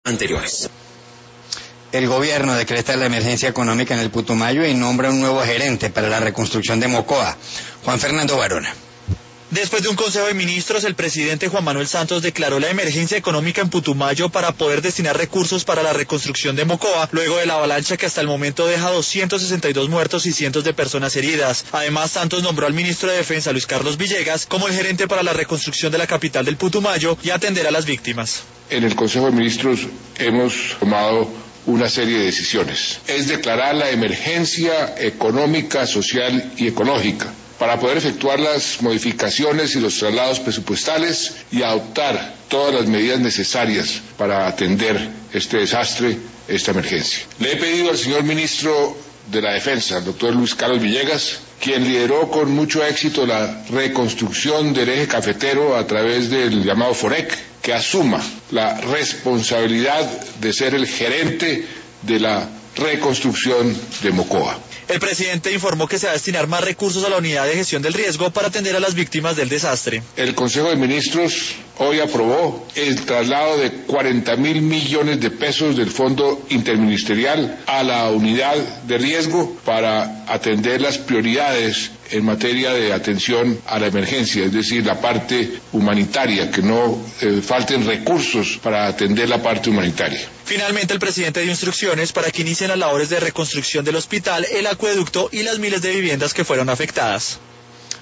anteriores. El gobierno decreta la emergencia económica en el Putumayo y nombra un nuevo gerente para la reconstrucción de Mocoa, Juan Fernando Barona. Después de un consejo de ministros, el presidente Juan Manuel Santos declaró la emergencia económica en Putumayo para poder destinar recursos para la reconstrucción de Mocoa, luego de la avalancha que hasta el momento deja 262 muertos y cientos de personas heridas. Además, Santos nombró al ministro de Defensa, Luis Carlos Villegas, como el gerente para la reconstrucción de la capital del Putumayo y atender a las víctimas. En el Consejo de Ministros hemos tomado una serie de decisiones. Es declarar la emergencia económica, social y ecológica para poder efectuar las modificaciones y los traslados presupuestales y adoptar todas las medidas necesarias para atender este desastre, esta emergencia. Le he pedido al señor ministro de la Defensa, el doctor Luis Carlos Villegas, quien lideró con mucho éxito la reconstrucción del eje cafetero a través del llamado FOREC, que asuma la responsabilidad de ser el gerente de la reconstrucción de Mocoa. El presidente informó que se va a destinar más recursos a la unidad de gestión del riesgo para atender a las víctimas del desastre. El Consejo de Ministros hoy aprobó el traslado de 40.000 millones de pesos del Fondo Interministerial a la unidad de riesgo para atender las prioridades en materia de atención a la emergencia, es decir, la parte humanitaria, que no falten recursos para atender la parte humanitaria. Finalmente, el presidente dio instrucciones para que inicien las labores de reconstrucción del hospital, el acueducto y las miles de viviendas que fueron afectadas.